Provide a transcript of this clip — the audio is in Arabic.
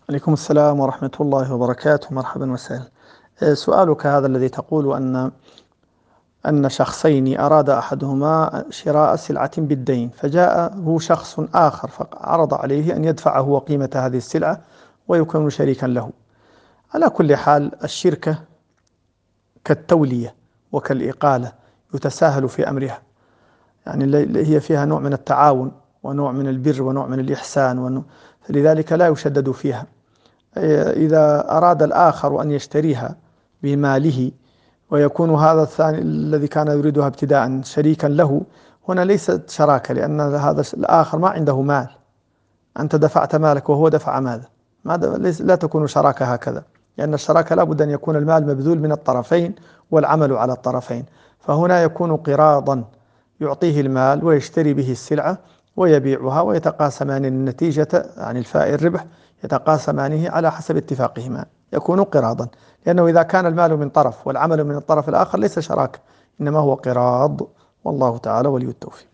عليكم السلام ورحمة الله وبركاته، مرحبا وسهلا. سؤالك هذا الذي تقول أن شخصين أراد أحدهما شراء سلعة بالدين، فجاءه شخص آخر فعرض عليه أن يدفع هو قيمة هذه السلعة ويكون شريكا له. على كل حال الشركة كالتولية وكالإقالة، يتساهل في أمرها، يعني هي فيها نوع من التعاون ونوع من البر ونوع من الإحسان، فلذلك لا يشدد فيها. إذا أراد الآخر أن يشتريها بماله ويكون هذا الثاني الذي كان يريدها ابتداء شريكا له، هنا ليست شراكة، لأن هذا الآخر ما عنده مال. أنت دفعت مالك وهو دفع ماذا؟ لا تكون شراكة هكذا، لأن الشراكة لا بد أن يكون المال مبذول من الطرفين والعمل على الطرفين. فهنا يكون قراضا، يعطيه المال ويشتري به السلعة ويبيعها ويتقاسمان النتيجة عن الربح، يتقاسمانه على حسب اتفاقهما، يكون قراضا. لأنه إذا كان المال من طرف والعمل من الطرف الآخر ليس شراكة، إنما هو قراض. والله تعالى ولي التوفيق.